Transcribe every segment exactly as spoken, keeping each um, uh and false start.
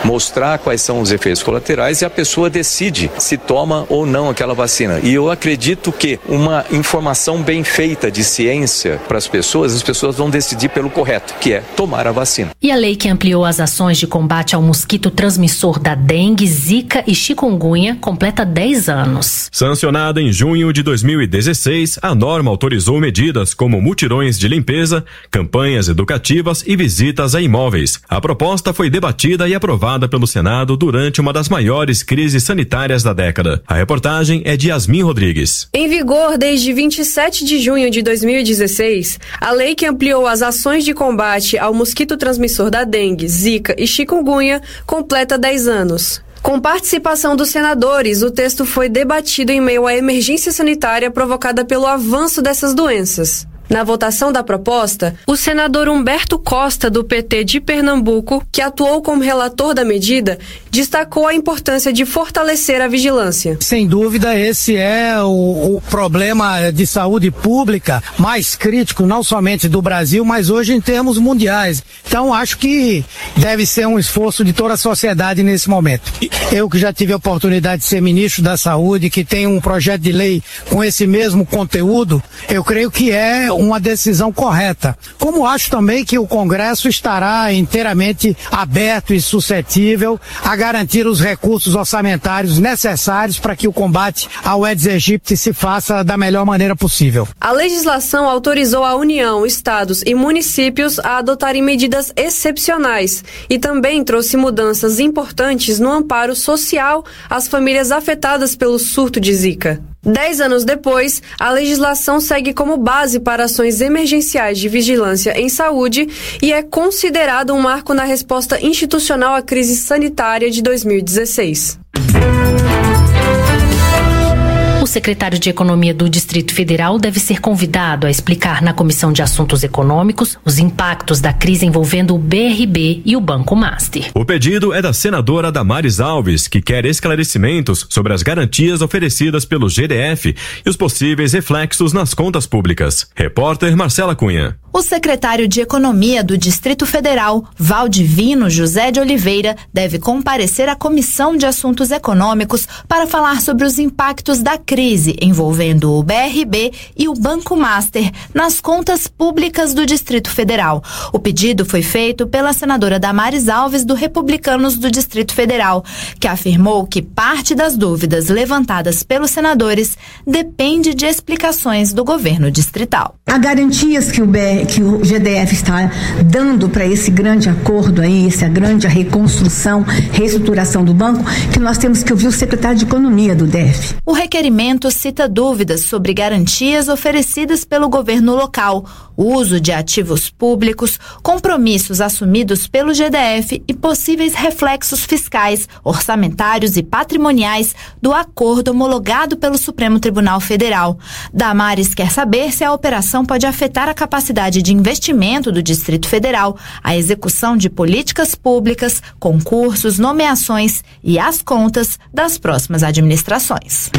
mostrar quais são os efeitos colaterais e a pessoa decide se toma ou não aquela vacina. E eu acredito que uma informação bem feita de ciência para as pessoas, as pessoas vão decidir pelo correto, que é tomar a vacina. E a lei que ampliou as ações de combate ao mosquito transmissor da dengue, zika e chikungunya completa dez anos. Sancionada em junho de dois mil e dezesseis, a norma autorizou medidas como mutirões de limpeza, campanhas educativas e visitas a imóveis. A proposta foi debatida e aprovada pelo Senado durante uma das maiores crises sanitárias da década. A reportagem é de Yasmin Rodrigues. Em vigor desde vinte e sete de junho de dois mil e dezesseis, a lei que ampliou as ações de combate ao mosquito transmissor da dengue, zika e chikungunya completa dez anos. Com participação dos senadores, o texto foi debatido em meio à emergência sanitária provocada pelo avanço dessas doenças. Na votação da proposta, o senador Humberto Costa, do P T de Pernambuco, que atuou como relator da medida, destacou a importância de fortalecer a vigilância. Sem dúvida, esse é o, o problema de saúde pública mais crítico, não somente do Brasil, mas hoje em termos mundiais. Então, acho que deve ser um esforço de toda a sociedade nesse momento. Eu que já tive a oportunidade de ser ministro da Saúde, que tem um projeto de lei com esse mesmo conteúdo, eu creio que é uma decisão correta. Como acho também que o Congresso estará inteiramente aberto e suscetível a garantir os recursos orçamentários necessários para que o combate ao Aedes aegypti se faça da melhor maneira possível. A legislação autorizou a União, estados e municípios a adotarem medidas excepcionais e também trouxe mudanças importantes no amparo social às famílias afetadas pelo surto de Zika. Dez anos depois, a legislação segue como base para ações emergenciais de vigilância em saúde e é considerado um marco na resposta institucional à crise sanitária de dois mil e dezesseis. O secretário de Economia do Distrito Federal deve ser convidado a explicar na Comissão de Assuntos Econômicos os impactos da crise envolvendo o B R B e o Banco Master. O pedido é da senadora Damares Alves, que quer esclarecimentos sobre as garantias oferecidas pelo G D F e os possíveis reflexos nas contas públicas. Repórter Marcela Cunha. O secretário de Economia do Distrito Federal, Valdivino José de Oliveira, deve comparecer à Comissão de Assuntos Econômicos para falar sobre os impactos da crise envolvendo o B R B e o Banco Master nas contas públicas do Distrito Federal. O pedido foi feito pela senadora Damares Alves, do Republicanos do Distrito Federal, que afirmou que parte das dúvidas levantadas pelos senadores depende de explicações do governo distrital. Há garantias que o B R B que o G D F está dando para esse grande acordo aí, essa grande reconstrução, reestruturação do banco, que nós temos que ouvir o secretário de Economia do D F. O requerimento cita dúvidas sobre garantias oferecidas pelo governo local, uso de ativos públicos, compromissos assumidos pelo G D F e possíveis reflexos fiscais, orçamentários e patrimoniais do acordo homologado pelo Supremo Tribunal Federal. Damares quer saber se a operação pode afetar a capacidade de investimento do Distrito Federal, a execução de políticas públicas, concursos, nomeações e as contas das próximas administrações.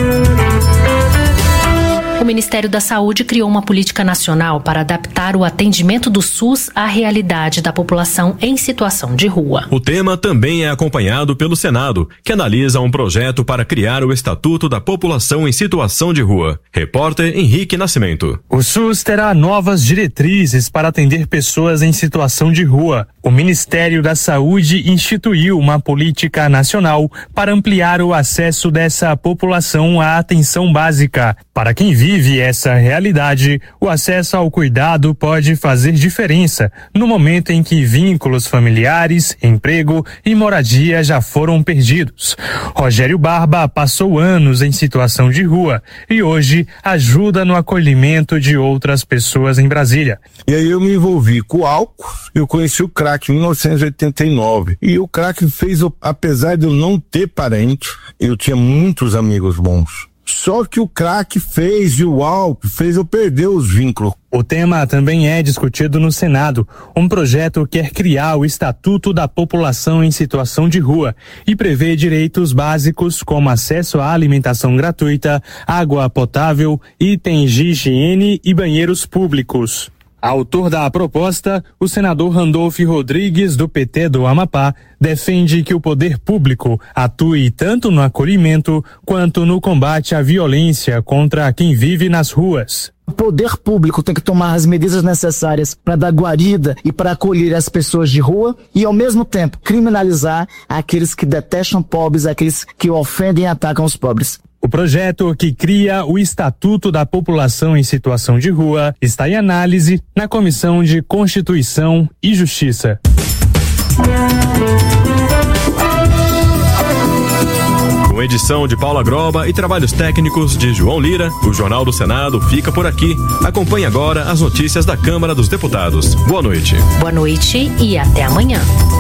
O Ministério da Saúde criou uma política nacional para adaptar o atendimento do SUS à realidade da população em situação de rua. O tema também é acompanhado pelo Senado, que analisa um projeto para criar o Estatuto da População em Situação de Rua. Repórter Henrique Nascimento. O SUS terá novas diretrizes para atender pessoas em situação de rua. O Ministério da Saúde instituiu uma política nacional para ampliar o acesso dessa população à atenção básica. Para quem vive essa realidade, o acesso ao cuidado pode fazer diferença no momento em que vínculos familiares, emprego e moradia já foram perdidos. Rogério Barba passou anos em situação de rua e hoje ajuda no acolhimento de outras pessoas em Brasília. E aí eu me envolvi com o álcool, eu conheci o crack em mil novecentos e oitenta e nove e o crack fez, apesar de eu não ter parente, eu tinha muitos amigos bons. Só que o crack fez e o álcool fez eu perder os vínculos. O tema também é discutido no Senado. Um projeto quer criar o Estatuto da População em Situação de Rua e prevê direitos básicos como acesso à alimentação gratuita, água potável, itens de higiene e banheiros públicos. Autor da proposta, o senador Randolfo Rodrigues, do P T do Amapá, defende que o poder público atue tanto no acolhimento quanto no combate à violência contra quem vive nas ruas. O poder público tem que tomar as medidas necessárias para dar guarida e para acolher as pessoas de rua e, ao mesmo tempo, criminalizar aqueles que detestam pobres, aqueles que ofendem e atacam os pobres. O projeto, que cria o Estatuto da População em Situação de Rua, está em análise na Comissão de Constituição e Justiça. Com edição de Paula Groba e trabalhos técnicos de João Lira, o Jornal do Senado fica por aqui. Acompanhe agora as notícias da Câmara dos Deputados. Boa noite. Boa noite e até amanhã.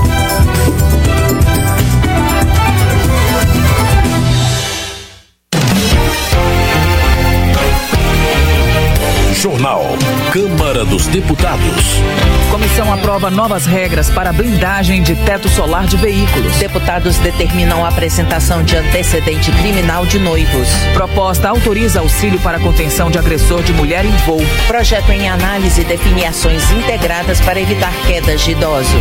Jornal Câmara dos Deputados. Comissão aprova novas regras para blindagem de teto solar de veículos. Deputados determinam a apresentação de antecedente criminal de noivos. Proposta autoriza auxílio para contenção de agressor de mulher em voo. Projeto em análise define ações integradas para evitar quedas de idosos.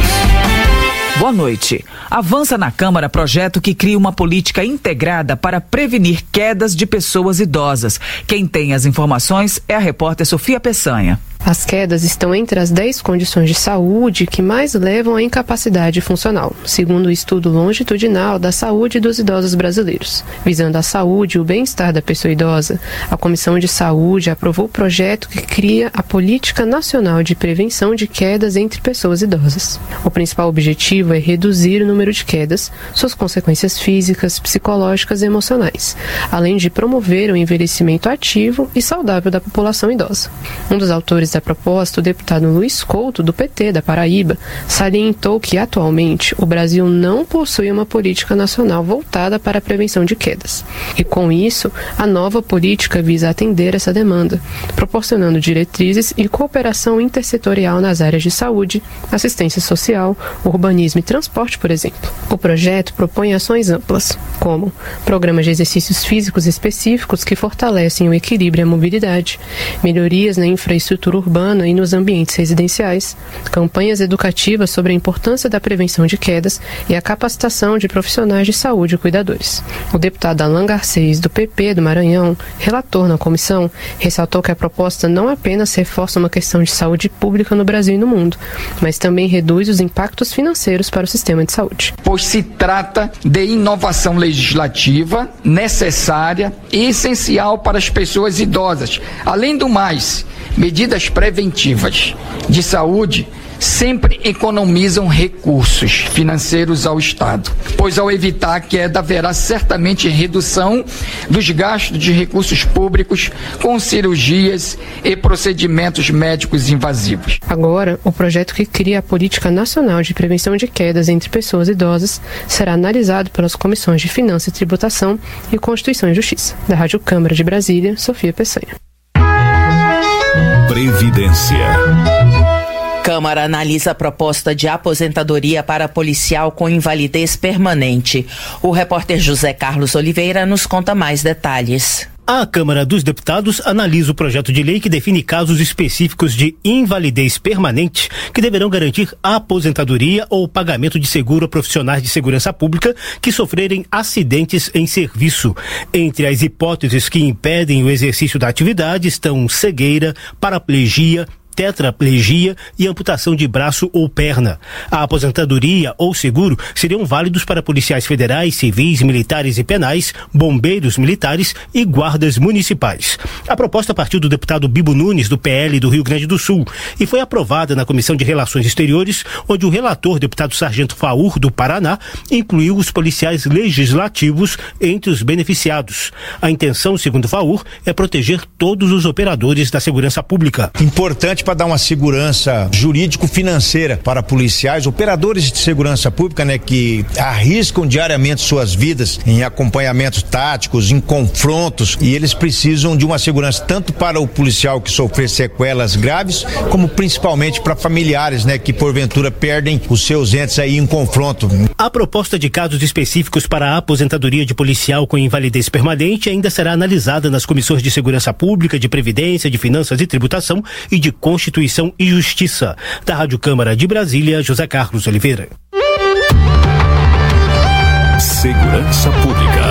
Boa noite. Avança na Câmara projeto que cria uma política integrada para prevenir quedas de pessoas idosas. Quem tem as informações é a repórter Sofia Peçanha. As quedas estão entre as dez condições de saúde que mais levam à incapacidade funcional, segundo o estudo longitudinal da saúde dos idosos brasileiros. Visando a saúde e o bem-estar da pessoa idosa, a Comissão de Saúde aprovou o projeto que cria a Política Nacional de Prevenção de Quedas entre Pessoas Idosas. O principal objetivo é reduzir o número de quedas, suas consequências físicas, psicológicas e emocionais, além de promover o envelhecimento ativo e saudável da população idosa. Um dos autores da proposta, o deputado Luiz Couto, do P T da Paraíba, salientou que, atualmente, o Brasil não possui uma política nacional voltada para a prevenção de quedas. E, com isso, a nova política visa atender essa demanda, proporcionando diretrizes e cooperação intersetorial nas áreas de saúde, assistência social, urbanismo e transporte, por exemplo. O projeto propõe ações amplas, como programas de exercícios físicos específicos que fortalecem o equilíbrio e a mobilidade, melhorias na infraestrutura urbana e nos ambientes residenciais, campanhas educativas sobre a importância da prevenção de quedas e a capacitação de profissionais de saúde e cuidadores. O deputado Alan Garcês, do P P do Maranhão, relator na comissão, ressaltou que a proposta não apenas reforça uma questão de saúde pública no Brasil e no mundo, mas também reduz os impactos financeiros para o sistema de saúde. Pois se trata de inovação legislativa necessária e essencial para as pessoas idosas. Além do mais, medidas preventivas de saúde sempre economizam recursos financeiros ao Estado, pois ao evitar a queda haverá certamente redução dos gastos de recursos públicos com cirurgias e procedimentos médicos invasivos. Agora, o projeto que cria a Política Nacional de Prevenção de Quedas entre Pessoas Idosas será analisado pelas comissões de Finanças e Tributação e Constituição e Justiça. Da Rádio Câmara de Brasília, Sofia Peçanha. Previdência. Câmara analisa a proposta de aposentadoria para policial com invalidez permanente. O repórter José Carlos Oliveira nos conta mais detalhes. A Câmara dos Deputados analisa o projeto de lei que define casos específicos de invalidez permanente que deverão garantir a aposentadoria ou pagamento de seguro a profissionais de segurança pública que sofrerem acidentes em serviço. Entre as hipóteses que impedem o exercício da atividade estão cegueira, paraplegia, tetraplegia e amputação de braço ou perna. A aposentadoria ou seguro seriam válidos para policiais federais, civis, militares e penais, bombeiros militares e guardas municipais. A proposta partiu do deputado Bibo Nunes, do P L do Rio Grande do Sul, e foi aprovada na Comissão de Relações Exteriores, onde o relator, deputado Sargento Faur, do Paraná, incluiu os policiais legislativos entre os beneficiados. A intenção, segundo Faur, é proteger todos os operadores da segurança pública. Importante para dar uma segurança jurídico-financeira para policiais, operadores de segurança pública, né, que arriscam diariamente suas vidas em acompanhamentos táticos, em confrontos, e eles precisam de uma segurança tanto para o policial que sofrer sequelas graves, como principalmente para familiares, né, que porventura perdem os seus entes aí em confronto. A proposta de casos específicos para a aposentadoria de policial com invalidez permanente ainda será analisada nas comissões de segurança pública, de previdência, de finanças e tributação e de Constituição e Justiça. Da Rádio Câmara de Brasília, José Carlos Oliveira. Segurança Pública.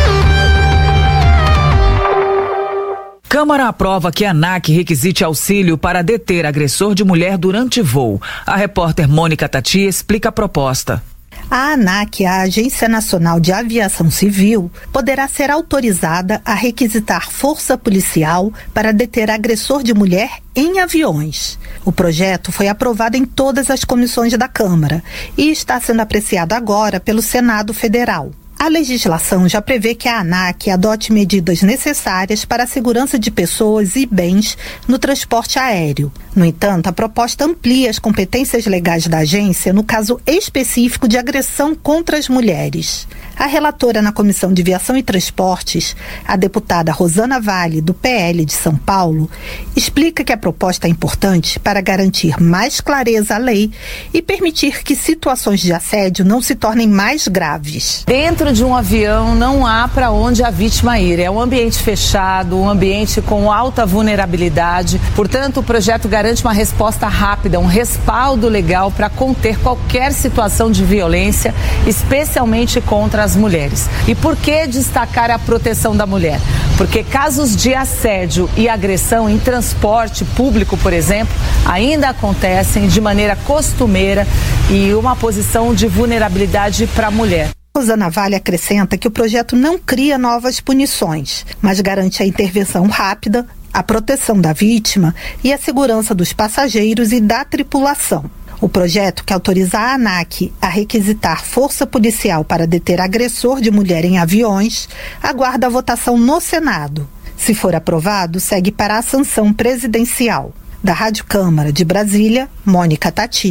Câmara aprova que a ANAC requisite auxílio para deter agressor de mulher durante voo. A repórter Mônica Tati explica a proposta. A ANAC, a Agência Nacional de Aviação Civil, poderá ser autorizada a requisitar força policial para deter agressor de mulher em aviões. O projeto foi aprovado em todas as comissões da Câmara e está sendo apreciado agora pelo Senado Federal. A legislação já prevê que a ANAC adote medidas necessárias para a segurança de pessoas e bens no transporte aéreo. No entanto, a proposta amplia as competências legais da agência no caso específico de agressão contra as mulheres. A relatora na Comissão de Viação e Transportes, a deputada Rosana Vale, do P L de São Paulo, explica que a proposta é importante para garantir mais clareza à lei e permitir que situações de assédio não se tornem mais graves. Dentro de um avião não há para onde a vítima ir. É um ambiente fechado, um ambiente com alta vulnerabilidade. Portanto, o projeto garante uma resposta rápida, um respaldo legal para conter qualquer situação de violência, especialmente contra as mulheres. E por que destacar a proteção da mulher? Porque casos de assédio e agressão em transporte público, por exemplo, ainda acontecem de maneira costumeira e uma posição de vulnerabilidade para a mulher. Rosana Vale acrescenta que o projeto não cria novas punições, mas garante a intervenção rápida, a proteção da vítima e a segurança dos passageiros e da tripulação. O projeto, que autoriza a ANAC a requisitar força policial para deter agressor de mulher em aviões, aguarda a votação no Senado. Se for aprovado, segue para a sanção presidencial. Da Rádio Câmara de Brasília, Mônica Tati.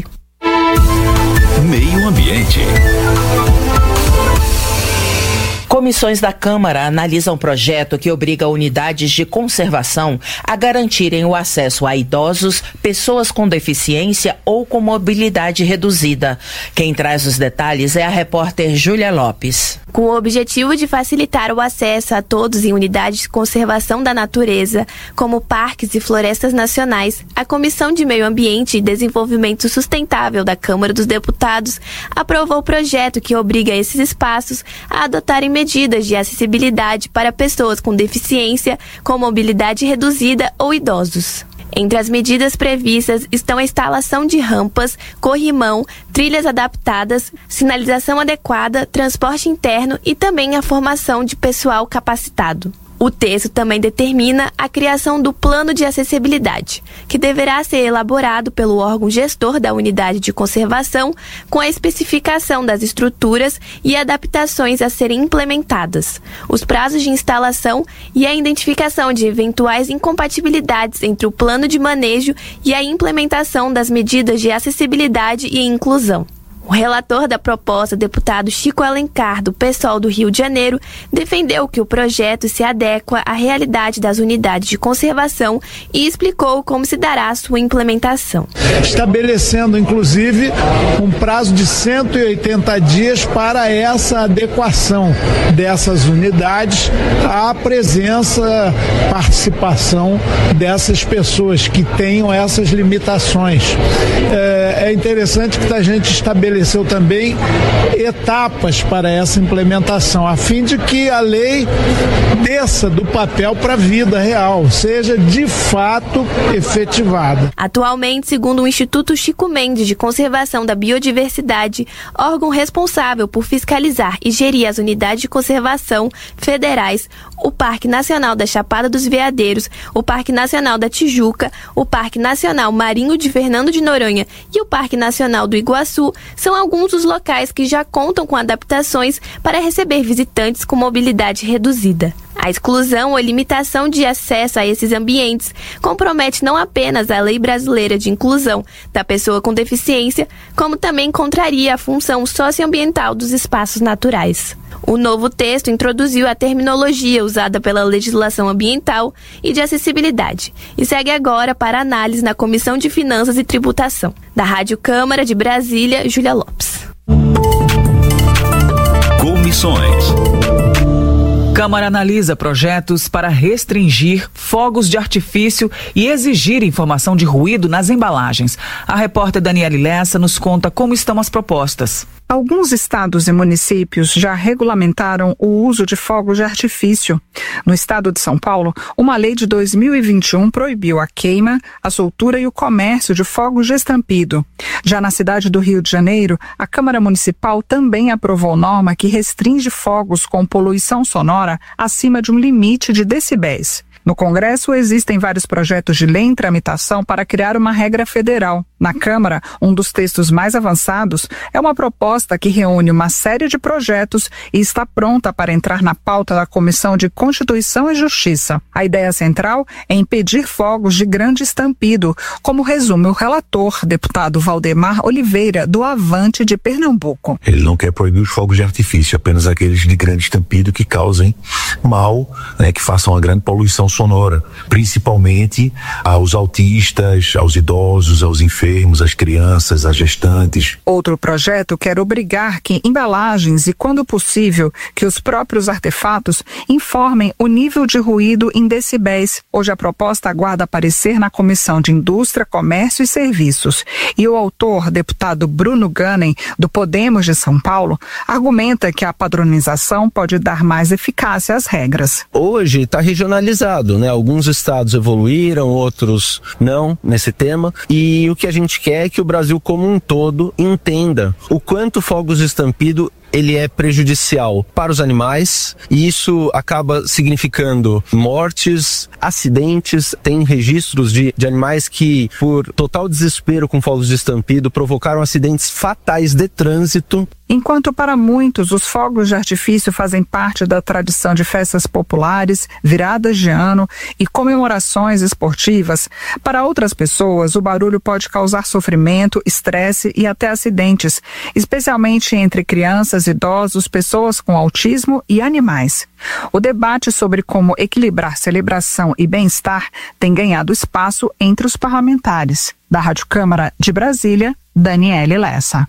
Meio Ambiente. Comissões da Câmara analisam um projeto que obriga unidades de conservação a garantirem o acesso a idosos, pessoas com deficiência ou com mobilidade reduzida. Quem traz os detalhes é a repórter Júlia Lopes. Com o objetivo de facilitar o acesso a todos em unidades de conservação da natureza, como parques e florestas nacionais, a Comissão de Meio Ambiente e Desenvolvimento Sustentável da Câmara dos Deputados aprovou o projeto que obriga esses espaços a adotarem medidas de acessibilidade para pessoas com deficiência, com mobilidade reduzida ou idosos. Entre as medidas previstas estão a instalação de rampas, corrimão, trilhas adaptadas, sinalização adequada, transporte interno e também a formação de pessoal capacitado. O texto também determina a criação do plano de acessibilidade, que deverá ser elaborado pelo órgão gestor da unidade de conservação, com a especificação das estruturas e adaptações a serem implementadas, os prazos de instalação e a identificação de eventuais incompatibilidades entre o plano de manejo e a implementação das medidas de acessibilidade e inclusão. O relator da proposta, deputado Chico Alencar, do PSOL do Rio de Janeiro, defendeu que o projeto se adequa à realidade das unidades de conservação e explicou como se dará a sua implementação. Estabelecendo, inclusive, um prazo de cento e oitenta dias para essa adequação dessas unidades à presença, participação dessas pessoas que tenham essas limitações. É, é interessante que a gente estabeleça estabeleceu também etapas para essa implementação, a fim de que a lei desça do papel para a vida real, seja de fato efetivada. Atualmente, segundo o Instituto Chico Mendes de Conservação da Biodiversidade, órgão responsável por fiscalizar e gerir as unidades de conservação federais, o Parque Nacional da Chapada dos Veadeiros, o Parque Nacional da Tijuca, o Parque Nacional Marinho de Fernando de Noronha e o Parque Nacional do Iguaçu são alguns dos locais que já contam com adaptações para receber visitantes com mobilidade reduzida. A exclusão ou limitação de acesso a esses ambientes compromete não apenas a lei brasileira de inclusão da pessoa com deficiência, como também contraria a função socioambiental dos espaços naturais. O novo texto introduziu a terminologia usada pela legislação ambiental e de acessibilidade e segue agora para análise na Comissão de Finanças e Tributação. Da Rádio Câmara de Brasília, Júlia Lopes. Comissões. Câmara analisa projetos para restringir fogos de artifício e exigir informação de ruído nas embalagens. A repórter Daniele Lessa nos conta como estão as propostas. Alguns estados e municípios já regulamentaram o uso de fogos de artifício. No estado de São Paulo, uma lei de dois mil e vinte e um proibiu a queima, a soltura e o comércio de fogos de estampido. Já na cidade do Rio de Janeiro, a Câmara Municipal também aprovou norma que restringe fogos com poluição sonora acima de um limite de decibéis. No Congresso, existem vários projetos de lei em tramitação para criar uma regra federal. Na Câmara, um dos textos mais avançados é uma proposta que reúne uma série de projetos e está pronta para entrar na pauta da Comissão de Constituição e Justiça. A ideia central é impedir fogos de grande estampido, como resume o relator, deputado Valdemar Oliveira, do Avante de Pernambuco. Ele não quer proibir os fogos de artifício, apenas aqueles de grande estampido que causem mal, né, que façam uma grande poluição sonora, principalmente aos autistas, aos idosos, aos enfermos, às crianças, às gestantes. Outro projeto quer obrigar que embalagens e, quando possível, que os próprios artefatos informem o nível de ruído em decibéis. Hoje a proposta aguarda aparecer na Comissão de Indústria, Comércio e Serviços. E o autor, deputado Bruno Ganem, do Podemos de São Paulo, argumenta que a padronização pode dar mais eficácia às regras. Hoje está regionalizado. Né? Alguns estados evoluíram, outros não nesse tema, e o que a gente quer é que o Brasil como um todo entenda o quanto fogos de estampido ele é prejudicial para os animais e isso acaba significando mortes, acidentes. Tem registros de, de animais que, por total desespero com fogos de estampido, provocaram acidentes fatais de trânsito. Enquanto para muitos os fogos de artifício fazem parte da tradição de festas populares, viradas de ano e comemorações esportivas, para outras pessoas o barulho pode causar sofrimento, estresse e até acidentes, especialmente entre crianças, idosos, pessoas com autismo e animais. O debate sobre como equilibrar celebração e bem-estar tem ganhado espaço entre os parlamentares. Da Rádio Câmara de Brasília, Daniele Lessa.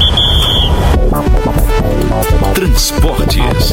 Transportes.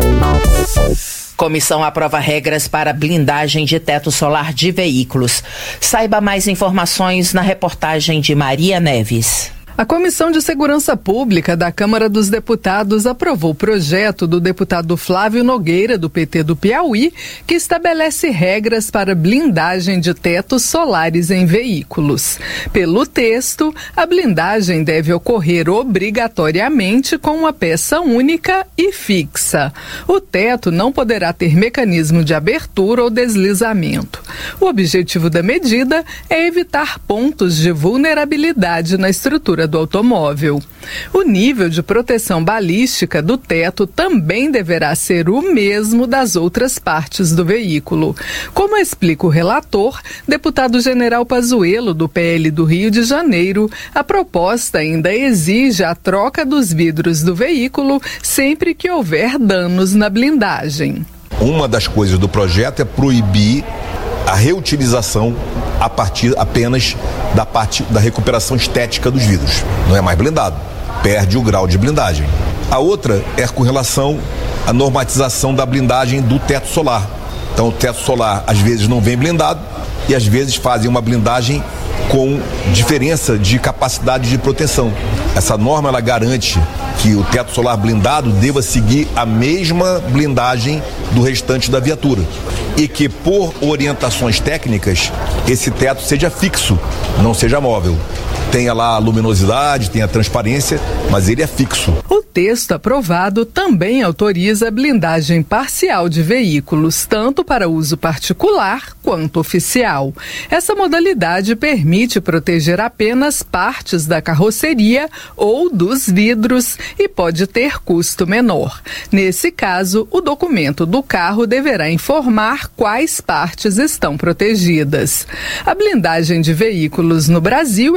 Comissão aprova regras para blindagem de teto solar de veículos. Saiba mais informações na reportagem de Maria Neves. A Comissão de Segurança Pública da Câmara dos Deputados aprovou o projeto do deputado Flávio Nogueira, do P T do Piauí, que estabelece regras para blindagem de tetos solares em veículos. Pelo texto, a blindagem deve ocorrer obrigatoriamente com uma peça única e fixa. O teto não poderá ter mecanismo de abertura ou deslizamento. O objetivo da medida é evitar pontos de vulnerabilidade na estrutura do automóvel. O nível de proteção balística do teto também deverá ser o mesmo das outras partes do veículo. Como explica o relator, deputado General Pazuello, do P L do Rio de Janeiro, a proposta ainda exige a troca dos vidros do veículo sempre que houver danos na blindagem. Uma das coisas do projeto é proibir a reutilização a partir apenas da parte da recuperação estética dos vidros. Não é mais blindado, perde o grau de blindagem. A outra é com relação à normatização da blindagem do teto solar. Então o teto solar às vezes não vem blindado e às vezes fazem uma blindagem com diferença de capacidade de proteção. Essa norma ela garante que o teto solar blindado deva seguir a mesma blindagem do restante da viatura e que, por orientações técnicas, esse teto seja fixo, não seja móvel. Tenha lá a luminosidade, tenha a transparência, mas ele é fixo. O texto aprovado também autoriza a blindagem parcial de veículos, tanto para uso particular quanto oficial. Essa modalidade permite proteger apenas partes da carroceria ou dos vidros e pode ter custo menor. Nesse caso, o documento do carro deverá informar quais partes estão protegidas. A blindagem de veículos no Brasil é controlada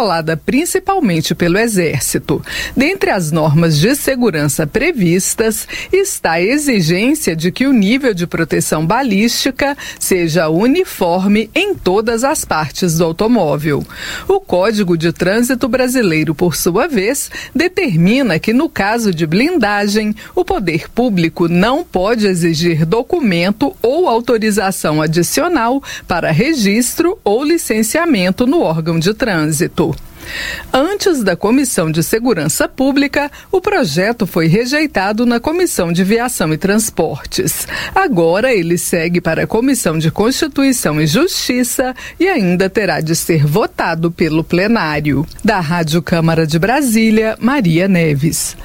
controlada principalmente pelo Exército. Dentre as normas de segurança previstas está a exigência de que o nível de proteção balística seja uniforme em todas as partes do automóvel. O Código de Trânsito Brasileiro, por sua vez, determina que no caso de blindagem, o poder público não pode exigir documento ou autorização adicional para registro ou licenciamento no órgão de trânsito. Antes da Comissão de Segurança Pública, o projeto foi rejeitado na Comissão de Viação e Transportes. Agora ele segue para a Comissão de Constituição e Justiça e ainda terá de ser votado pelo plenário. Da Rádio Câmara de Brasília, Maria Neves.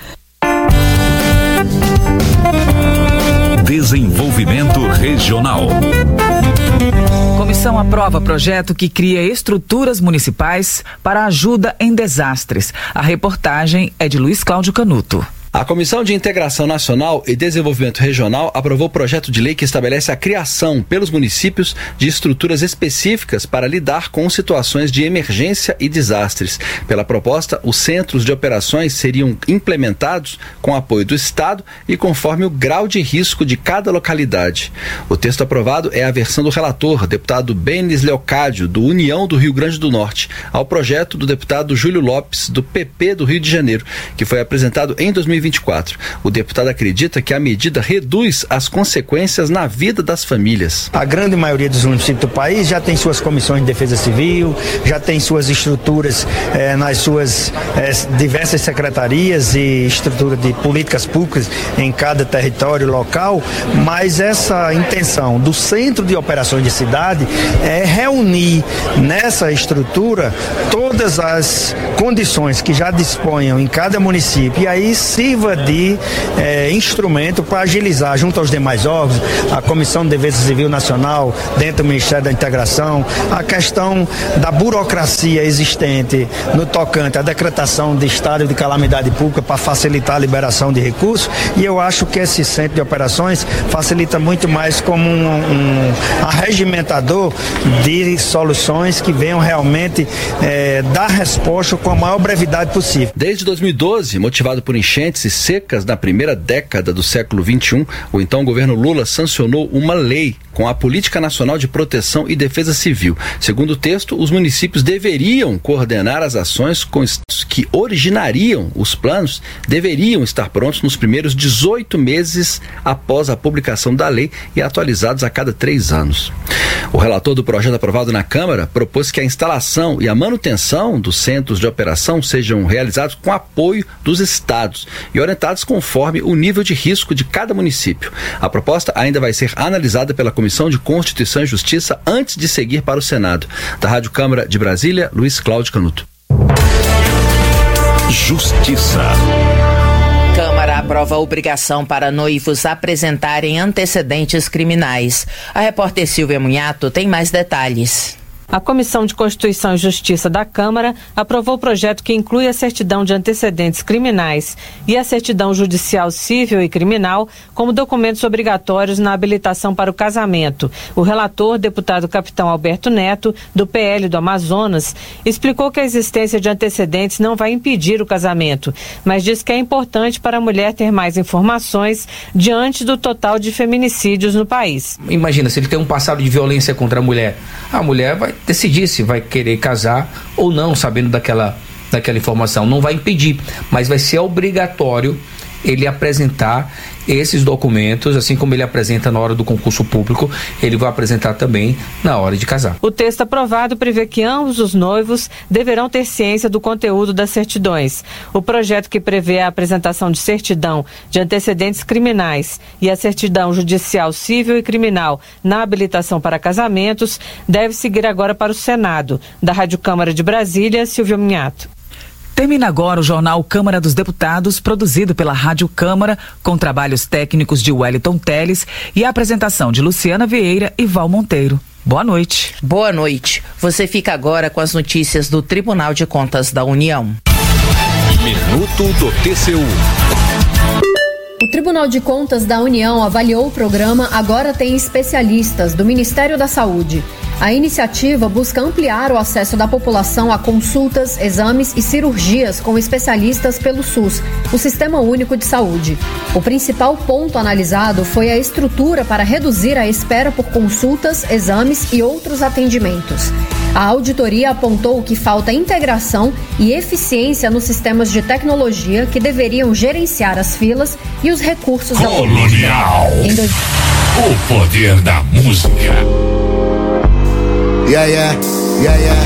Desenvolvimento Regional. Comissão aprova projeto que cria estruturas municipais para ajuda em desastres. A reportagem é de Luiz Cláudio Canuto. A Comissão de Integração Nacional e Desenvolvimento Regional aprovou o projeto de lei que estabelece a criação pelos municípios de estruturas específicas para lidar com situações de emergência e desastres. Pela proposta, os centros de operações seriam implementados com apoio do Estado e conforme o grau de risco de cada localidade. O texto aprovado é a versão do relator, deputado Benis Leocádio, do União do Rio Grande do Norte, ao projeto do deputado Júlio Lopes, do P P do Rio de Janeiro, que foi apresentado em dois mil e vinte e quatro. O deputado acredita que a medida reduz as consequências na vida das famílias. A grande maioria dos municípios do país já tem suas comissões de defesa civil, já tem suas estruturas eh, nas suas eh, diversas secretarias e estrutura de políticas públicas em cada território local, mas essa intenção do Centro de Operações de Cidade é reunir nessa estrutura todas as condições que já disponham em cada município e aí se sirva de eh, instrumento para agilizar junto aos demais órgãos, a Comissão de Defesa Civil Nacional, dentro do Ministério da Integração, a questão da burocracia existente no tocante à decretação de estado de calamidade pública para facilitar a liberação de recursos, e eu acho que esse centro de operações facilita muito mais como um, um arregimentador de soluções que venham realmente eh, dar resposta com a maior brevidade possível. Desde dois mil e doze, motivado por enchentes e secas na primeira década do século vinte e um, o então governo Lula sancionou uma lei com a Política Nacional de Proteção e Defesa Civil. Segundo o texto, os municípios deveriam coordenar as ações com estados que originariam os planos, deveriam estar prontos nos primeiros dezoito meses após a publicação da lei e atualizados a cada três anos. O relator do projeto aprovado na Câmara propôs que a instalação e a manutenção dos centros de operação sejam realizados com apoio dos estados e orientados conforme o nível de risco de cada município. A proposta ainda vai ser analisada pela Comissão de Constituição e Justiça antes de seguir para o Senado. Da Rádio Câmara de Brasília, Luiz Cláudio Canuto. Justiça. Câmara aprova a obrigação para noivos apresentarem antecedentes criminais. A repórter Silvia Munhato tem mais detalhes. A Comissão de Constituição e Justiça da Câmara aprovou o projeto que inclui a certidão de antecedentes criminais e a certidão judicial civil e criminal como documentos obrigatórios na habilitação para o casamento. O relator, deputado Capitão Alberto Neto, do P L do Amazonas, explicou que a existência de antecedentes não vai impedir o casamento, mas diz que é importante para a mulher ter mais informações diante do total de feminicídios no país. Imagina, se ele tem um passado de violência contra a mulher, a mulher vai decidir se vai querer casar ou não, sabendo daquela, daquela informação. Não vai impedir, mas vai ser obrigatório ele apresentar esses documentos, assim como ele apresenta na hora do concurso público, ele vai apresentar também na hora de casar. O texto aprovado prevê que ambos os noivos deverão ter ciência do conteúdo das certidões. O projeto que prevê a apresentação de certidão de antecedentes criminais e a certidão judicial civil e criminal na habilitação para casamentos deve seguir agora para o Senado. Da Rádio Câmara de Brasília, Silvia Minhato. Termina agora o Jornal Câmara dos Deputados, produzido pela Rádio Câmara, com trabalhos técnicos de Wellington Teles e a apresentação de Luciana Vieira e Val Monteiro. Boa noite. Boa noite. Você fica agora com as notícias do Tribunal de Contas da União. Minuto do T C U. O Tribunal de Contas da União avaliou o programa Agora Tem Especialistas, do Ministério da Saúde. A iniciativa busca ampliar o acesso da população a consultas, exames e cirurgias com especialistas pelo SUS, o Sistema Único de Saúde. O principal ponto analisado foi a estrutura para reduzir a espera por consultas, exames e outros atendimentos. A auditoria apontou que falta integração e eficiência nos sistemas de tecnologia que deveriam gerenciar as filas e os recursos da Colonial. Em dois... O poder da música. Yeah, yeah, yeah, yeah.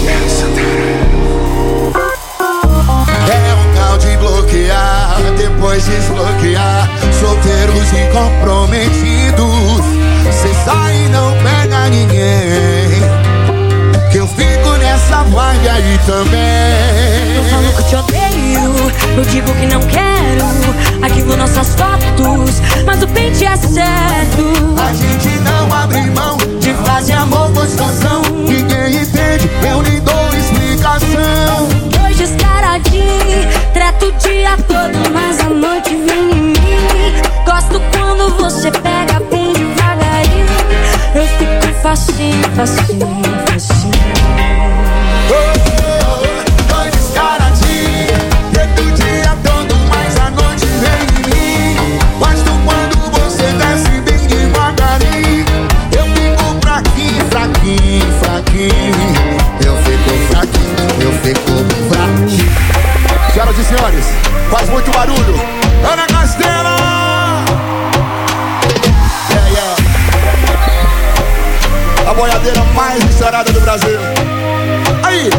É um tal de bloquear, depois desbloquear. Solteiros incomprometidos. Cê sai e não pega ninguém. Que eu fico nessa vibe aí também. Eu falo que te odeio, eu digo que não quero. Arquivo nossas fotos, mas o pente é certo. A gente não abre mão de fazer amor gostosão. Ninguém entende, eu nem dou explicação. Dois descaradinhos, treto o dia todo, mas a noite vem em mim. Gosto quando você pega bem devagarinho. Eu fico facinho, facinho, facinho. Oh, oh, oh, dois descaradinhos, treto o dia todo, mas a noite vem em mim. Gosto quando você desce bem devagarinho. Eu fico fraquinho, fraquinho, fraquinho. Eu fico fraquinho, eu fico fraquinho. Senhoras e senhores, faz muito barulho. Ana Castela! Yeah, yeah. A boiadeira mais estourada do Brasil. Aí!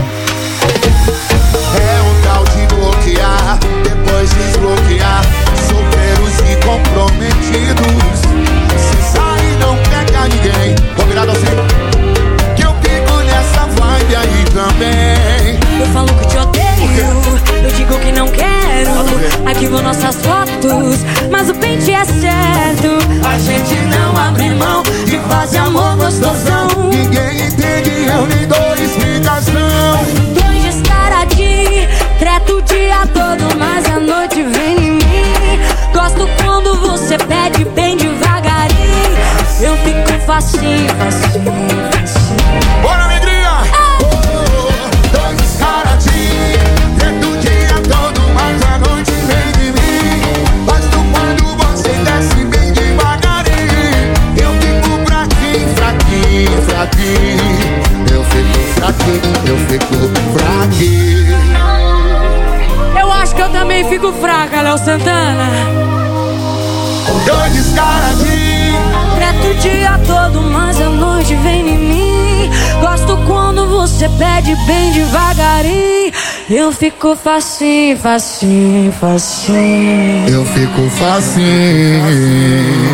É um tal de bloquear, depois desbloquear. Solteiros e comprometidos. Se sai e não pega ninguém. Combinado assim? Que eu fico nessa vibe aí também. Eu falo que te odeio, eu digo que não quero. Arquivo nossas fotos, mas o pente é certo. A gente não abre mão de fazer amor gostosão. Ninguém entende, eu nem dou explicação. Dois descaradinhos, treto o dia todo, mas a noite vem em mim. Gosto quando você pede bem devagarinho. Eu fico facinho, facinho, facinho. Bora, alegria! Oh, oh, oh, dois descaradinhos, treto o dia todo, mas a noite vem de mim. Gosto quando você desce bem devagarinho. Eu fico fraquinho, fraquinho, fraquinho. Eu fico fraquinho, eu fico fraquinho. Eu acho que eu também fico fraca, Léo Santana. Dois descaradinhos, treto o dia todo, mas a noite vem em mim. Gosto quando você pede bem devagarinho. Eu fico facinho, facinho, facinho. Eu fico facinho.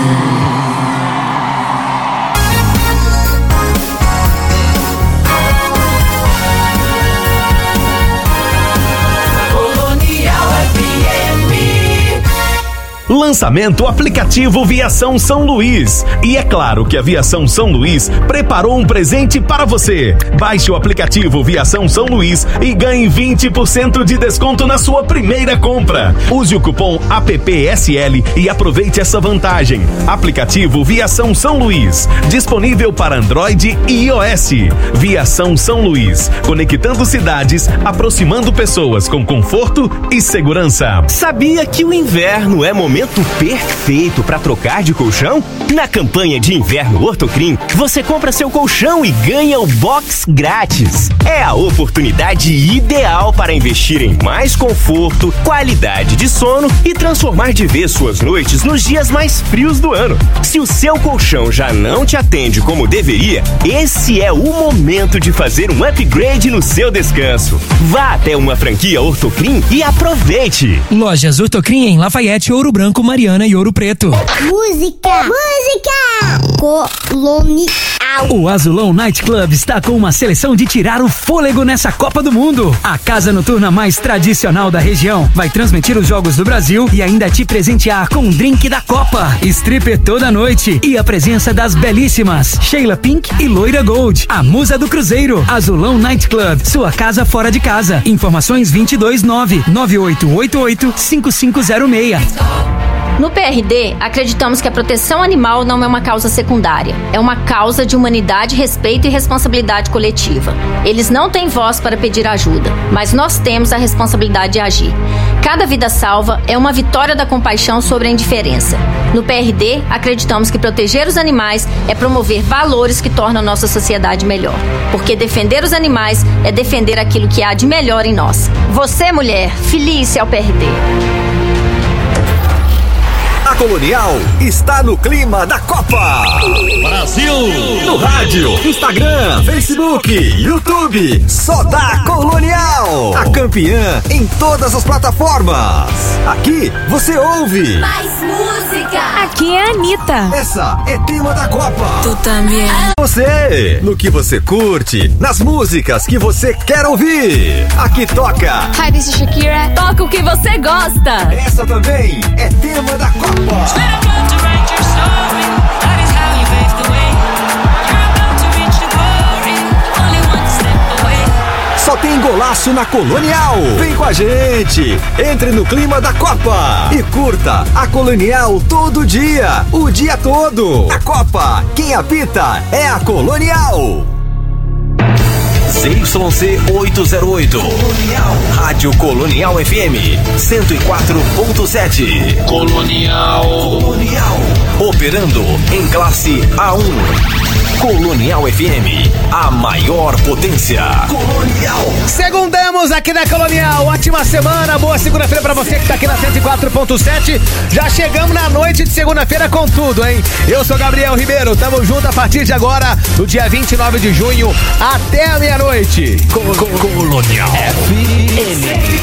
Lançamento aplicativo Viação São Luís. E é claro que a Viação São Luís preparou um presente para você. Baixe o aplicativo Viação São Luís e ganhe vinte por cento de desconto na sua primeira compra. Use o cupom A P P S L e aproveite essa vantagem. Aplicativo Viação São Luís. Disponível para Android e iOS. Viação São Luís. Conectando cidades, aproximando pessoas com conforto e segurança. Sabia que o inverno é momento perfeito para trocar de colchão? Na campanha de inverno Ortocrim, você compra seu colchão e ganha o box grátis. É a oportunidade ideal para investir em mais conforto, qualidade de sono e transformar de vez suas noites nos dias mais frios do ano. Se o seu colchão já não te atende como deveria, esse é o momento de fazer um upgrade no seu descanso. Vá até uma franquia Ortocrim e aproveite. Lojas Ortocrim em Lafayette, Ouro Branco, Mariana e Ouro Preto. Música, música, colonial. O Azulão Night Club está com uma seleção de tirar o fôlego nessa Copa do Mundo. A casa noturna mais tradicional da região vai transmitir os jogos do Brasil e ainda te presentear com um drink da Copa, stripper toda noite e a presença das belíssimas Sheila Pink e Loira Gold, a musa do Cruzeiro. Azulão Night Club, sua casa fora de casa. Informações vinte e dois nove nove oito oito oito cinco cinco zero seis. No P R D, acreditamos que a proteção animal não é uma causa secundária. É uma causa de humanidade, respeito e responsabilidade coletiva. Eles não têm voz para pedir ajuda, mas nós temos a responsabilidade de agir. Cada vida salva é uma vitória da compaixão sobre a indiferença. No P R D, acreditamos que proteger os animais é promover valores que tornam nossa sociedade melhor. Porque defender os animais é defender aquilo que há de melhor em nós. Você, mulher, filie-se ao P R D. A Colonial está no clima da Copa. Brasil! No rádio, Instagram, Facebook, YouTube. Só dá Colonial. A campeã em todas as plataformas. Aqui você ouve Mais música. Aqui é a Anitta. Essa é tema da Copa. Tu também. Você, no que você curte, nas músicas que você quer ouvir. Aqui toca Hi, this is Shakira. Toca o que você gosta. Essa também é tema da Copa. Só tem golaço na Colonial. Vem com a gente. Entre no clima da Copa e curta a Colonial todo dia, o dia todo. A Copa, quem apita é a Colonial. Z Y C oitocentos e oito. Colonial. Rádio Colonial F M cento e quatro ponto sete. Colonial. Colonial. Operando em classe A um. Colonial F M, a maior potência. Colonial. Segundamos aqui na Colonial. Ótima semana, boa segunda-feira pra você que tá aqui na cento e quatro ponto sete. Já chegamos na noite de segunda-feira com tudo, hein? Eu sou Gabriel Ribeiro, tamo junto a partir de agora, no dia vinte e nove de junho, até a meia-noite. Col- Col- Colonial F M.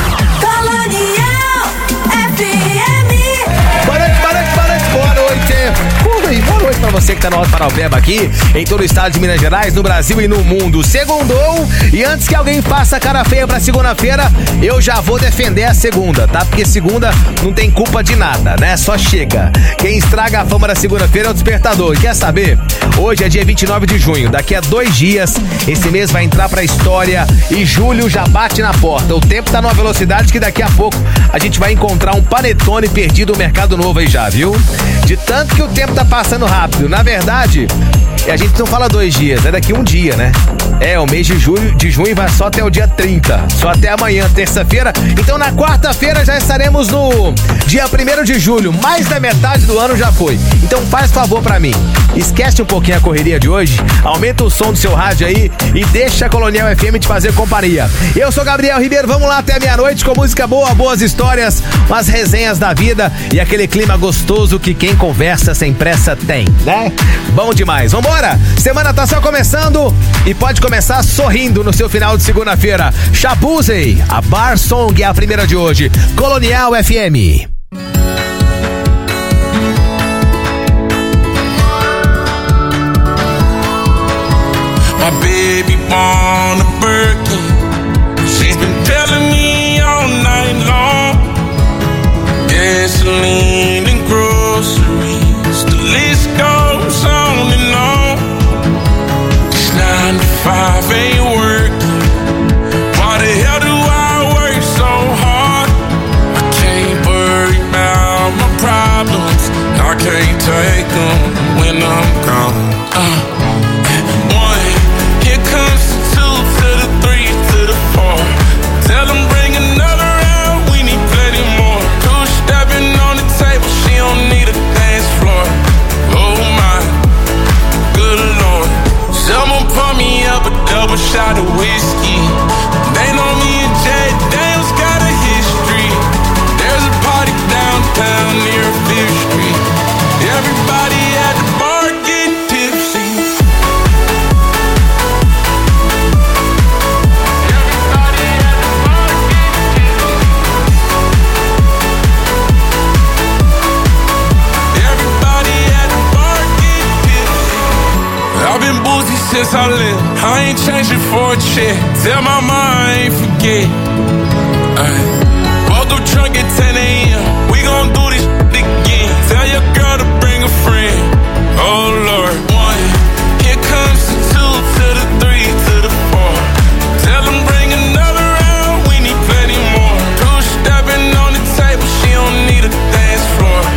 Colonial F M. Boa noite, boa noite, boa noite, boa noite. Boa noite pra você que tá no Alto Paraupeba aqui, em todo o estado de Minas Gerais, no Brasil e no mundo. Segundou, e antes que alguém faça a cara feia pra segunda-feira, eu já vou defender a segunda, tá? Porque segunda não tem culpa de nada, né? Só chega. Quem estraga a fama da segunda-feira é o despertador. E quer saber? Hoje é dia vinte e nove de junho, daqui a dois dias, esse mês vai entrar pra história e julho já bate na porta. O tempo tá numa velocidade que daqui a pouco a gente vai encontrar um panetone perdido no Mercado Novo aí já, viu? De tanto que o tempo tá passando rápido. Na verdade, a gente não fala dois dias, é daqui um dia, né? É, o mês de julho, de junho vai só até o dia trinta, só até amanhã, terça-feira. Então na quarta-feira já estaremos no dia primeiro de julho, mais da metade do ano já foi. Então faz favor pra mim, esquece um pouquinho a correria de hoje, aumenta o som do seu rádio aí e deixa a Colonial F M te fazer companhia. Eu sou Gabriel Ribeiro, vamos lá até meia-noite com música boa, boas histórias, umas resenhas da vida e aquele clima gostoso que quem conversa sem pressa tem, né? Bom demais, vambora! Semana tá só começando e pode começar sorrindo no seu final de segunda-feira. Shaboozey, a Bar Song é a primeira de hoje. Colonial F M. My baby born a Birkin. She's been telling me all night long. Gasoline and groceries, the list goes on and on. This nine to five ain't working. Why the hell do I work so hard? I can't worry about my problems. I can't take them when I'm gone. Uh. Tell them bring another round, we need plenty more. Two stepping on the table, she don't need a dance floor. Oh my, good lord. Someone pour me up a double shot of whiskey. They know me and Jay Daniels got a history. There's a party downtown near Fifth Street. Everybody at the bar getting tipsy. I've been boozy since I left. I ain't changing for a check. Tell my mama I ain't forget. Ay. Woke up drunk at ten a.m. We gon' do this again. Tell your girl to bring a friend. Oh Lord. One. Here comes the two to the three to the four. Tell them bring another round. We need plenty more. Two stepping on the table. She don't need a dance floor.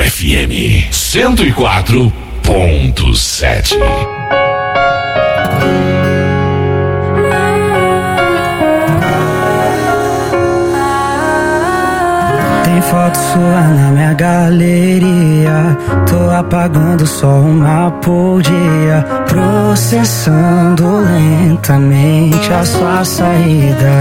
F M cento e quatro ponto sete. Tem foto sua na minha galeria, tô apagando só uma por dia, processando lentamente a sua saída.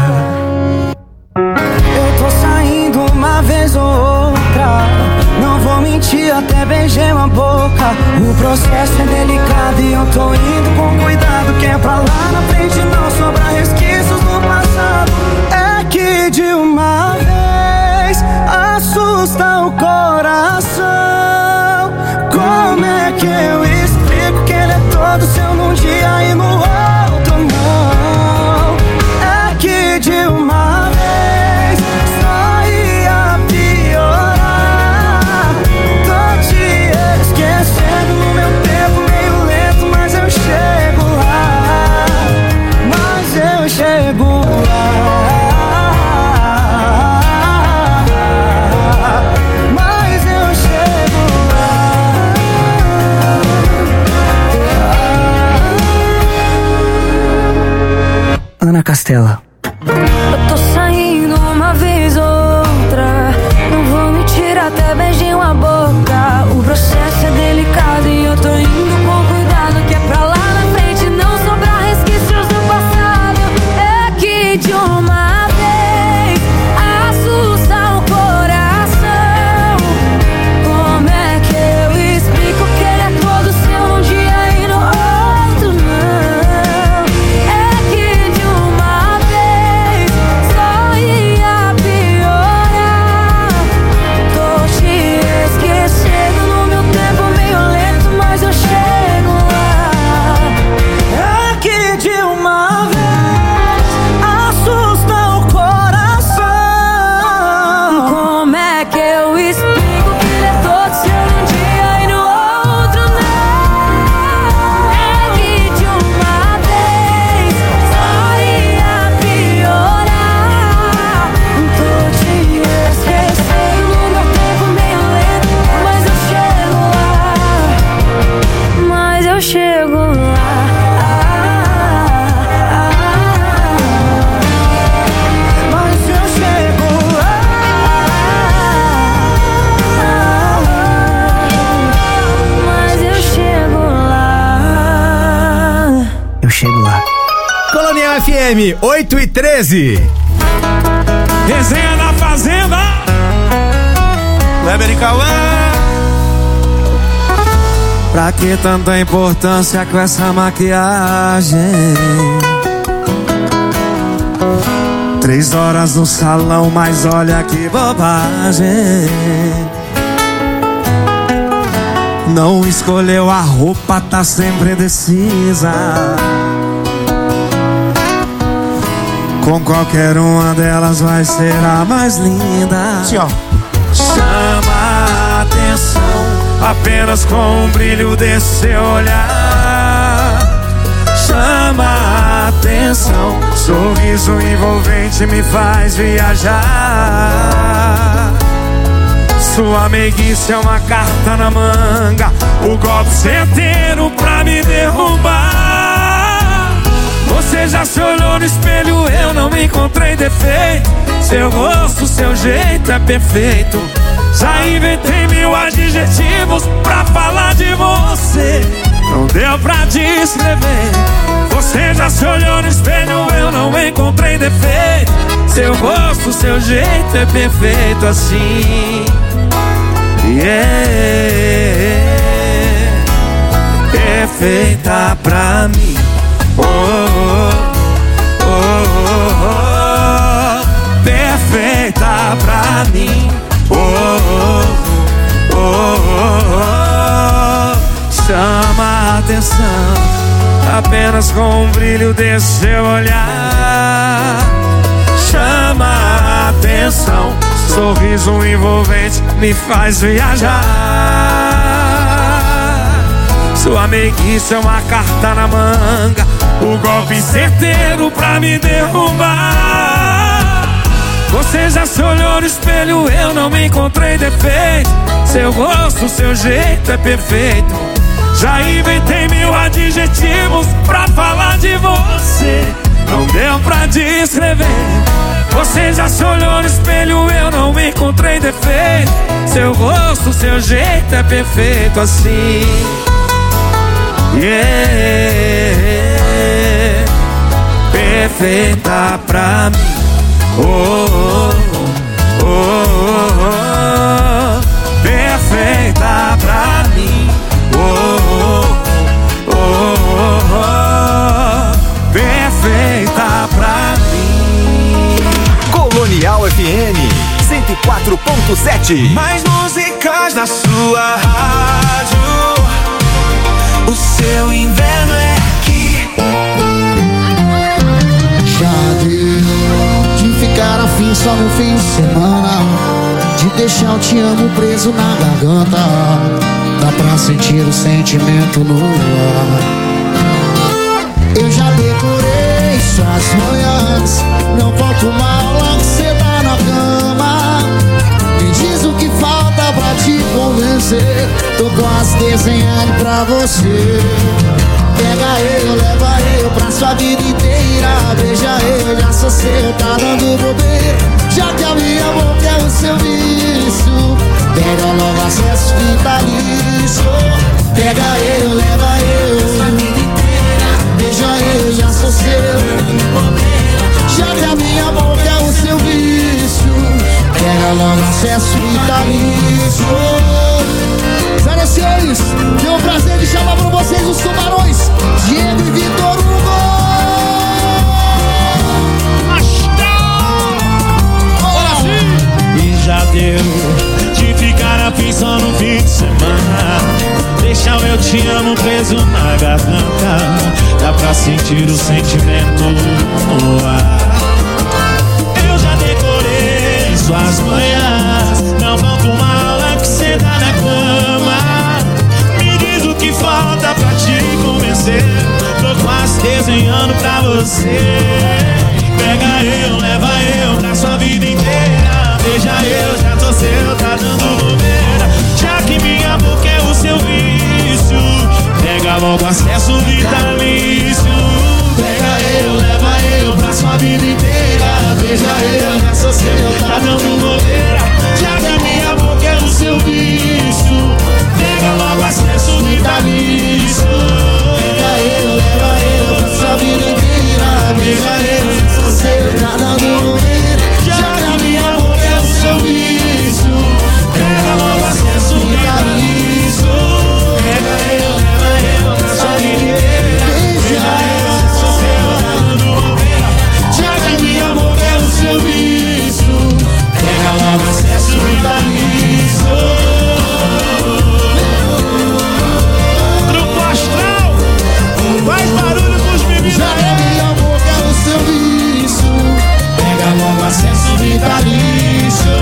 Eu tô saindo uma vez ou outra, não vou mentir, até beijei uma boca. O processo é delicado e eu tô indo com cuidado, que é pra lá na frente não sobrar resquícios do passado. É que de uma vez assusta o coração. Como é que eu explico que ele é todo seu num dia e no outro não? É que de uma vez só ia piorar. Tô te esquecendo no meu tempo meio lento, mas eu chego lá. Mas eu chego lá. Ana Castela. Eu tô saindo uma vez ou outra, não vou mentir, até beijei uma boca. O processo é delicado e eu tô indo com cuidado, que é pra lá na frente não sobrar resquícios do passado. É que de uma vez assusta o coração. Como é que eu explico que ele é todo seu num dia e no outro não? É que de uma vez só ia piorar. Tô te esquecendo no meu tempo meio lento, mas eu chego lá. É que de uma vez assusta o coração. Como é que eu explico que ele é todo seu num dia e no outro não? É que de uma vez só ia piorar. Tô te esquecendo no meu tempo meio lento, mas eu chego lá. Mas eu chego lá. Mas eu chego lá. Mas eu chego lá. Eu chego lá. Colonial F M oito e treze. Resenha da Fazenda. Kleber e Cauã. Pra que tanta importância com essa maquiagem? Três horas no salão, mas olha que bobagem. Não escolheu a roupa, tá sempre indecisa. Com qualquer uma delas vai ser a mais linda. Sim, ó. Chama a atenção apenas com o brilho desse seu olhar. Chama a atenção, sorriso envolvente me faz viajar. Sua meiguice é uma carta na manga, o golpe certeiro pra me derrubar. Você já se olhou no espelho, eu não encontrei defeito. Seu rosto, seu jeito é perfeito. Já inventei mil adjetivos pra falar de você, não deu pra descrever. Você já se olhou no espelho, eu não encontrei defeito. Seu rosto, seu jeito é perfeito assim. Yeah. Perfeita pra mim. Oh, oh, oh, oh, oh. Perfeita pra mim. Oh, oh, oh, oh, oh. Chama a atenção apenas com o brilho desse seu olhar. Chama a atenção, sorriso envolvente me faz viajar. Sua meiguice é uma carta na manga, o golpe certeiro pra me derrubar. Você já se olhou no espelho, eu não me encontrei defeito. Seu rosto, seu jeito é perfeito. Já inventei mil adjetivos pra falar de você. Não deu pra descrever. Você já se olhou no espelho, eu não encontrei defeito. Seu rosto, seu jeito é perfeito assim. Yeah. Perfeita pra mim. Oh, oh, oh, oh, oh. Perfeita pra mim. Oh, oh, oh, oh, oh. Perfeita pra mim. Colonial F M cento e quatro ponto sete. Mais músicas na sua rádio. O seu inverno é aqui. Já deu de ficar afim só no fim de semana, de deixar o te amo preso na garganta. Dá pra sentir o sentimento no ar. Eu já decorei suas manhãs. Não falta uma aula que cê dá na cama. Me diz o que falta pra te convencer. Tô quase desenhando pra você. Pega eu, leva eu pra sua vida inteira. Beija eu, já sou seu, tá dando bobeira. Já que a minha boca é o seu vício, pega logo acesso vitalício. Pega eu, leva eu, sua vida inteira. Beija eu, já sou seu. Já que a minha boca é o seu vício, pega logo acesso vitalício. zero seis, tenho o prazer de chamar pra vocês os tubarões Diego e Vitor Hugo. E já deu de ficar afim só no fim de semana, deixar o eu te amo preso na garganta. Dá pra sentir o sentimento no ar. Eu já decorei suas manhãs. Não falta uma aula que cê dá na cama. Me diz o que falta pra te convencer. Tô quase desenhando pra você. Pega eu, leva eu pra sua vida inteira. Beija eu, já tô seu, tá dando bobeira. Já que minha boca é o seu vício, pega logo acesso vitalício. Pega eu, leva eu pra sua vida inteira. Beija eu, já sou seu, tá dando bobeira. Já que a minha boca é o seu vício, pega logo acesso vitalício. Pega eu, leva eu pra sua vida inteira. Beija eu, já sou seu, tá dando bobeira. Já que a minha boca é o seu vício, pega logo acesso vitalício. Pega eu, leva eu pra sua vida inteira. Beija eu, já sou seu, tá dando bobeira. Já que a minha boca é o seu vício, pega logo acesso vitalício. Grupo Astral, faz barulho pros meninos. Já que a minha boca é o seu vício, pega logo acesso vitalício.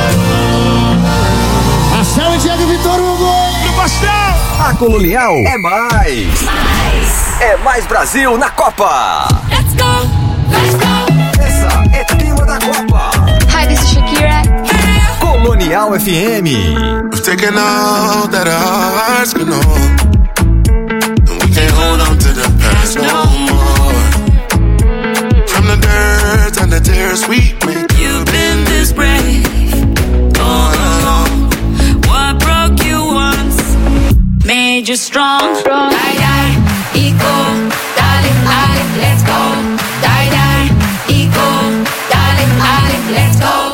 Marcelo e Diego e Vitor Hugo. Grupo Astral. A Colonial é mais. mais. É mais Brasil na Copa. Let's go, let's go. Essa é tema da Copa. Hi, this is Shakira. Colonial F M. We've taken all that our hearts can hold, and we can't hold on to the past no more. From the dirt and the tears we make, You've been this brave all along. What broke you once made you strong. Die, die, equal, darling, I, let's go. Die, die, equal, darling, I, let's go.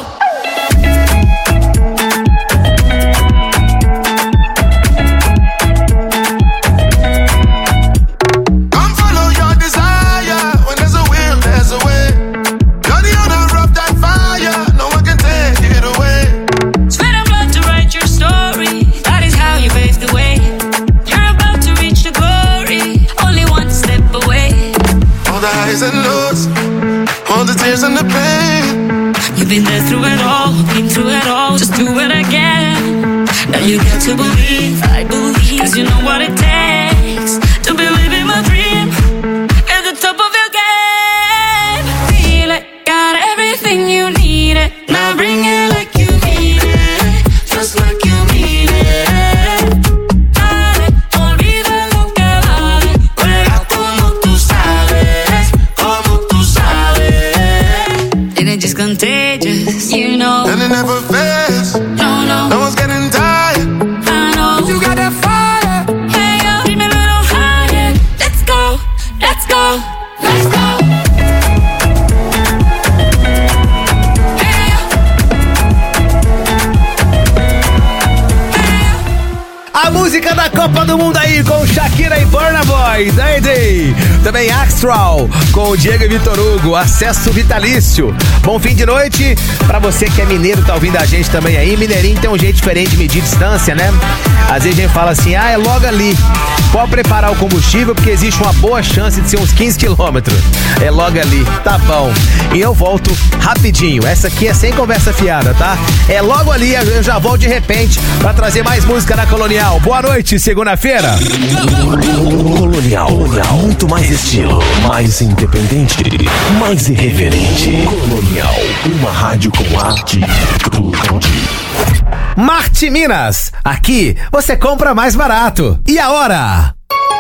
come follow your desire. When there's a will, there's a way. You're the owner of that fire, no one can take it away. Sweat and blood to write your story. That is how you pave the way. You're about to reach the glory. Only one step away. All the highs and lows, all the tears and the pain. You've been there through it all, been through it all. Just do it again. Now you got to believe, I believe, 'cause you know what it takes to believe in my dream. At the top of your game, feel it, got everything you need it. Now bring it like you mean it, just like you mean it. go, let's go, let's go. A música da Copa do Mundo aí com Shakira e Burna Boy, Day Day. Também Astral com o Diego e Vitor Hugo, acesso vitalício. Bom fim de noite pra você que é mineiro, tá ouvindo a gente também aí. Mineirinho tem um jeito diferente de medir distância, né? Às vezes a gente fala assim, ah, é logo ali. Pode preparar o combustível porque existe uma boa chance de ser uns quinze quilômetros. É logo ali, tá bom. E eu volto rapidinho. Essa aqui é sem conversa fiada, tá? É logo ali, eu já volto de repente pra trazer mais música da Colonial. Boa noite, segunda-feira. Colonial, Colonial, muito mais estilo, mais independente, mais irreverente. Colonial, uma rádio com arte e tudo. Marte Minas, aqui você compra mais barato. E a hora?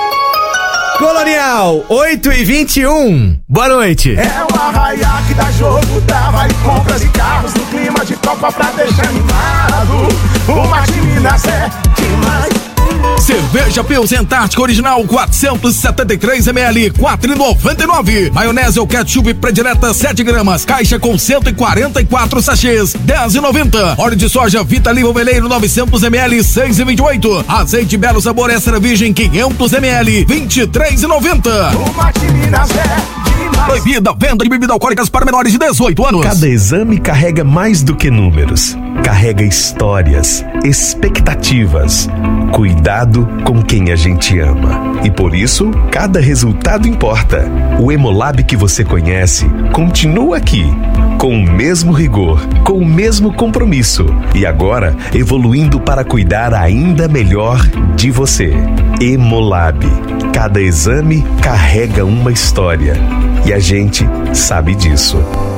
Colonial, oito e vinte e um. Boa noite. É o arraiá que dá jogo, dá vale compras e carros no clima de Copa pra deixar animado. O Marte Minas é demais. Cerveja Pilsen Antártica Original quatrocentos e setenta e três mililitros, quatro reais e noventa e nove centavos. Maionese ou ketchup predileta sete gramas, caixa com cento e quarenta e quatro sachês, dez reais e noventa centavos. Óleo de soja Vita Livre Veleiro novecentos mililitros, seis reais e vinte e oito centavos. Azeite Belo Sabor Extra Virgem quinhentos mililitros, vinte e três reais e noventa centavos. O Marte Minas é proibida a venda de bebidas alcoólicas para menores de dezoito anos. Cada exame carrega mais do que números. Carrega histórias, expectativas, cuidado com quem a gente ama. E por isso, cada resultado importa. O Hemolab que você conhece continua aqui, com o mesmo rigor, com o mesmo compromisso. E agora, evoluindo para cuidar ainda melhor de você. Hemolab. Cada exame carrega uma história. E a gente sabe disso.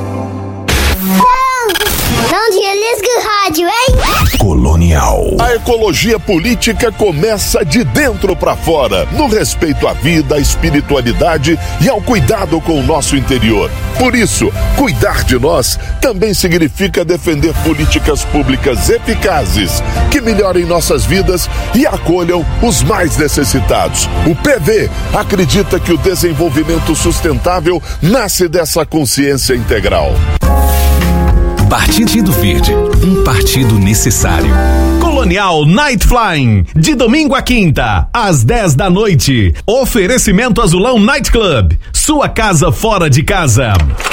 Não desliga o rádio, hein? Colonial. A ecologia política começa de dentro pra fora, no respeito à vida, à espiritualidade e ao cuidado com o nosso interior. Por isso, cuidar de nós também significa defender políticas públicas eficazes que melhorem nossas vidas e acolham os mais necessitados. O P V acredita que o desenvolvimento sustentável nasce dessa consciência integral. Partido Verde, um partido necessário. Colonial Night Flying, de domingo a quinta, às dez da noite. Oferecimento Azulão Night Club, sua casa fora de casa.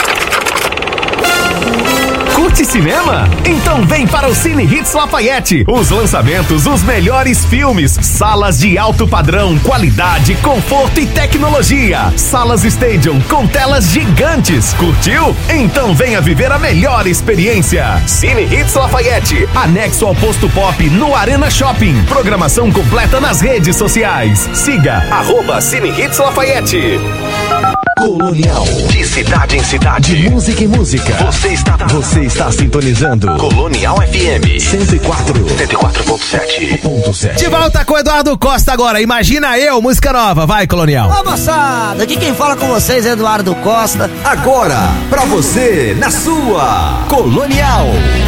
Curte cinema? Então vem para o Cine Hits Lafayette. Os lançamentos, os melhores filmes, salas de alto padrão, qualidade, conforto e tecnologia. Salas Stadium com telas gigantes. Curtiu? Então venha viver a melhor experiência. Cine Hits Lafayette, anexo ao Posto Pop no Arena Shopping. Programação completa nas redes sociais. Siga arroba Cine Hits Lafayette. Colonial, de cidade em cidade, de música em música. Você está, você está sintonizando Colonial F M cento e quatro, cento e quatro ponto sete. De volta com o Eduardo Costa agora. Imagina eu, música nova. Vai, Colonial. Ô, moçada, aqui quem fala com vocês é Eduardo Costa. Agora, pra você, na sua Colonial.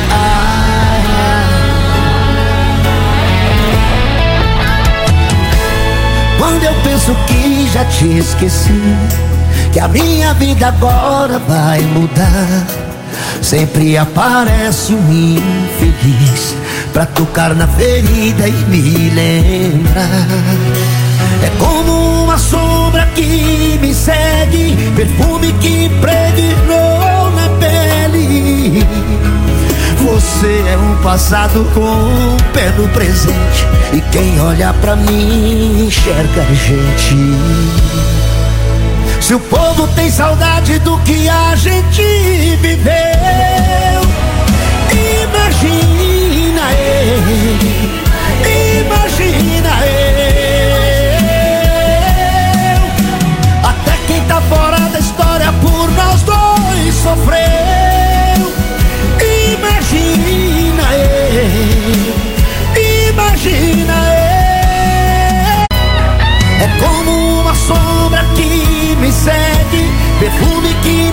Quando eu penso que já te esqueci, que a minha vida agora vai mudar, sempre aparece um infeliz pra tocar na ferida e me lembrar. É como uma sombra que me segue, perfume que impregnou na pele. Você é um passado com um pé no presente, e quem olha pra mim enxerga a gente. Se o povo tem saudade do que a gente viveu, imagina eu, imagina eu. Até quem tá fora da história por nós dois sofreu. Imagina eu, imagina eu. É como uma sombra que me segue, perfume que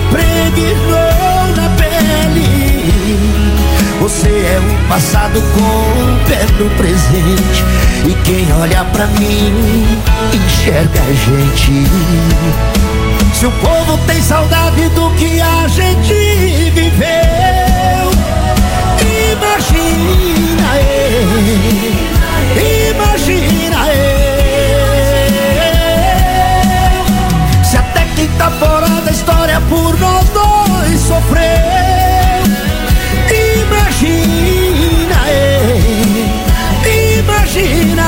impregnou na pele. Você é um passado com viver no presente. E quem olha pra mim enxerga a gente. Se o povo tem saudade do que a gente viveu, imagina eu, imagina eu. Se até quem tá fora da história por nós dois sofreu, imagina eu, imagina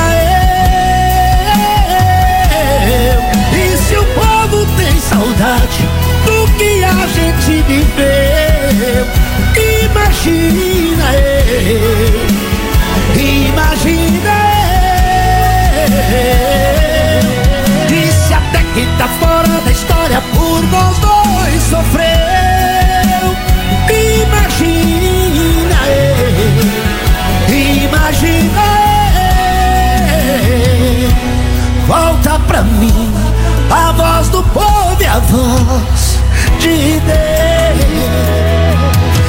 eu. E se o povo tem saudade do que a gente viveu, imagina eu, imagina eu. E se até quem tá fora da história por nós dois sofreu, imagina eu, imagina eu. Volta pra mim a voz do povo e a voz de Deus.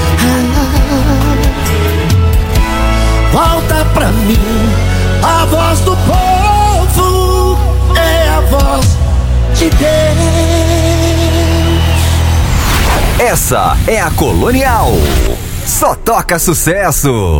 Volta pra mim a voz do povo, é a voz de Deus. Essa é a Colonial. Só toca sucesso.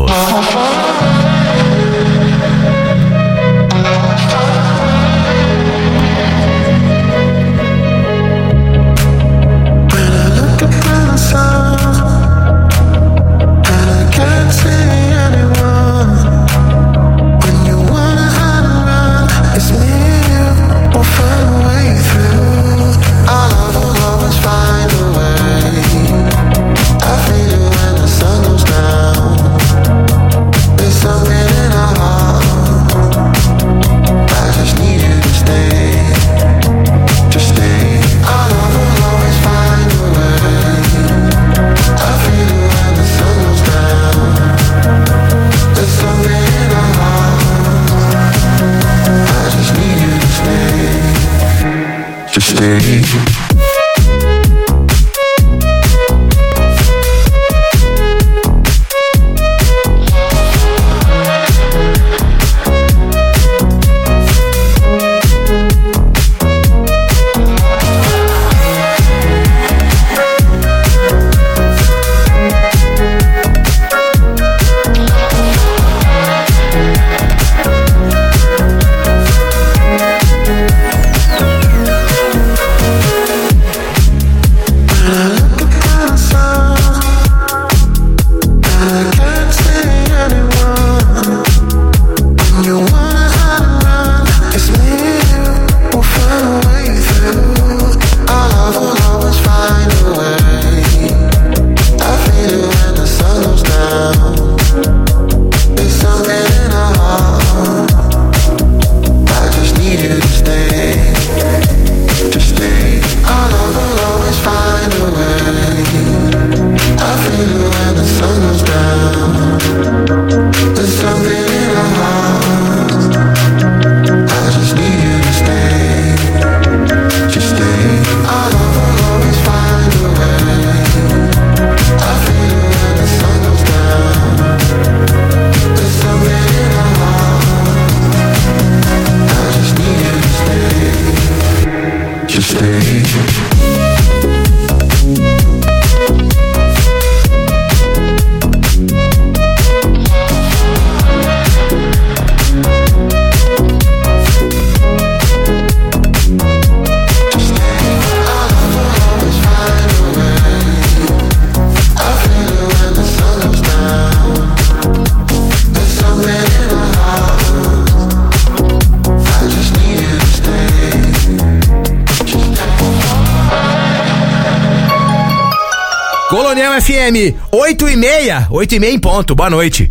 Colonial F M, oito e meia, oito e meia em ponto, boa noite.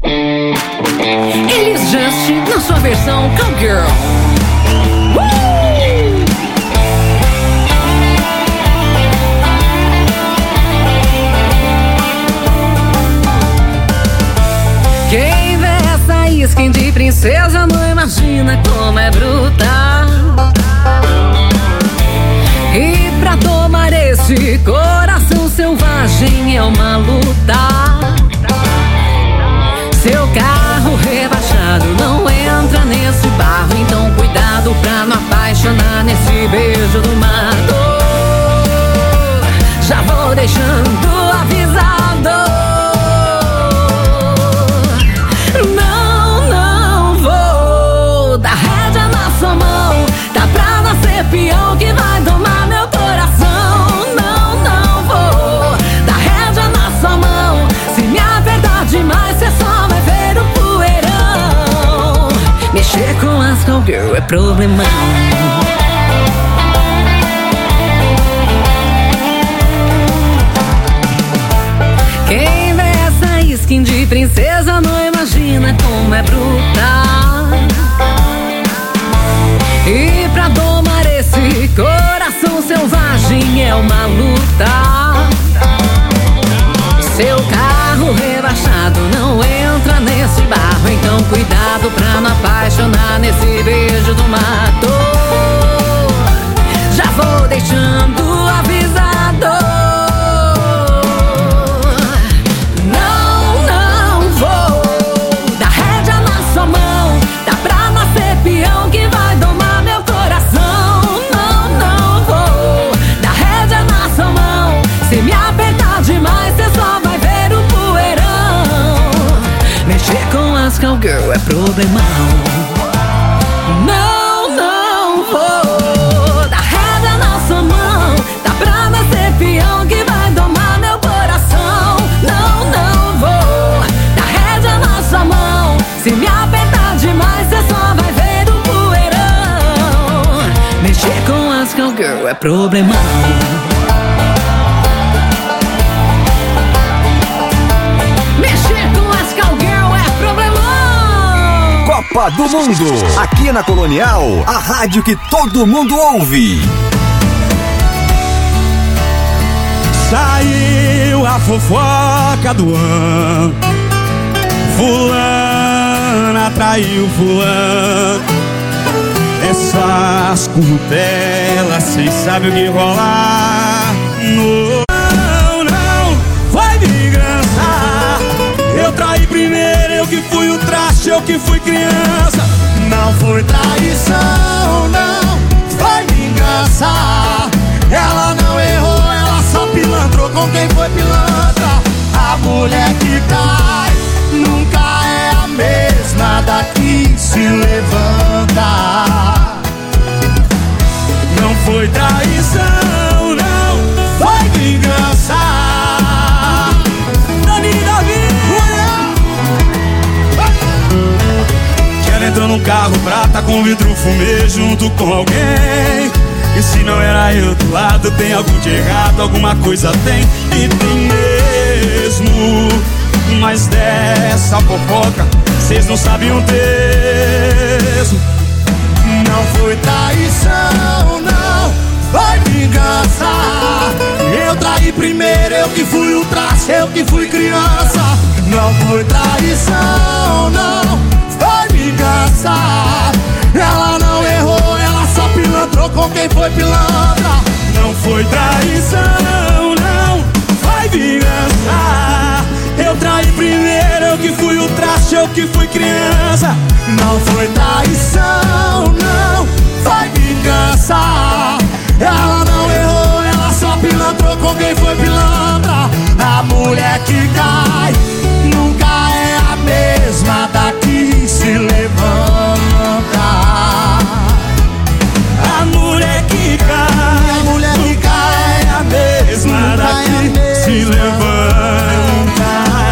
Elis Just na sua versão Cowgirl. Quem vê essa skin de princesa não imagina como é brutal. E pra tomar esse coração selvagem é uma luta. Seu carro rebaixado cuidado, não entra nesse barro. Então cuidado pra não apaixonar nesse beijo do mato. Já vou deixando avisado. Não, não vou dar rédea na sua mão. Tá pra nascer peão que vai domar meu coração. Não, não vou dar rédea na sua mão. Se me apertar demais, cê só vai ver o poeirão. Mexer com as cowgirl é problemão. Quem vê essa skin de princesa não imagina como é brutal. E pra domar esse coração selvagem é uma luta. Seu carro rebaixado não entra nesse barro. Então cuidado pra não apaixonar nesse beijo do mato. Já vou deixando avisado. Não, não vou dar rédea na sua mão. Tá pra nascer peão que vai domar meu coração. Não, não vou dar rédea na sua mão. Se me apertar demais, cê só vai ver o poeirão. Mexer com as cowgirl é problemão. Não, não vou dar rédea na sua mão. Tá pra nascer peão que vai domar meu coração. Não, não vou dar rédea na sua mão. Se me apertar demais, cê só vai ver o poeirão. Mexer com as cowgirl é problemão. Copa do Mundo. Aqui na Colonial, a rádio que todo mundo ouve. Saiu a fofoca do ano. Fulana traiu fulano. Essas curtelas, cês sabem o que rolar. Não, não, vai vingança. Eu traí primeiro, eu que fui o traste, eu que fui criança. Não foi traição, não, foi vingança. Ela não errou, ela só pilantrou com quem foi pilantra. A mulher que cai nunca é a mesma daqui se levanta. Não foi traição, não, foi vingança. Dani Davi. Ela entrou num carro prata com vidro fumê junto com alguém. E se não era eu do lado, tem algo de errado, alguma coisa tem, e tem mesmo. Mas dessa fofoca, cês não sabem o texto. Não foi traição, não, foi vingança. Eu traí primeiro, eu que fui o traste, eu que fui criança. Não foi traição, não, foi vingança. Ela não errou, ela só pilantrou com quem foi pilantra. Não foi traição, não, foi vingança. Eu traí primeiro, eu que fui o traste, eu que fui criança. Não foi traição, não, foi vingança. Ela não errou, ela só pilantrou com quem foi pilantra. A mulher que cai nunca é a mesma daqui se levanta. A mulher que cai, a mulher que cai é a mesma daqui se levanta.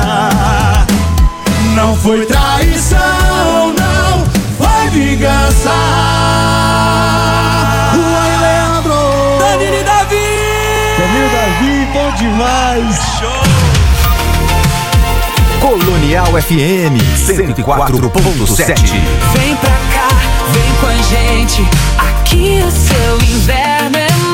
Não foi traição, não, foi vingança. Juan Leandro, Danilo e Davi. Danilo e Davi, bom demais. Show. Colonial F M cento e quatro ponto sete. Vem pra cá, vem com a gente. Aqui o seu inverno é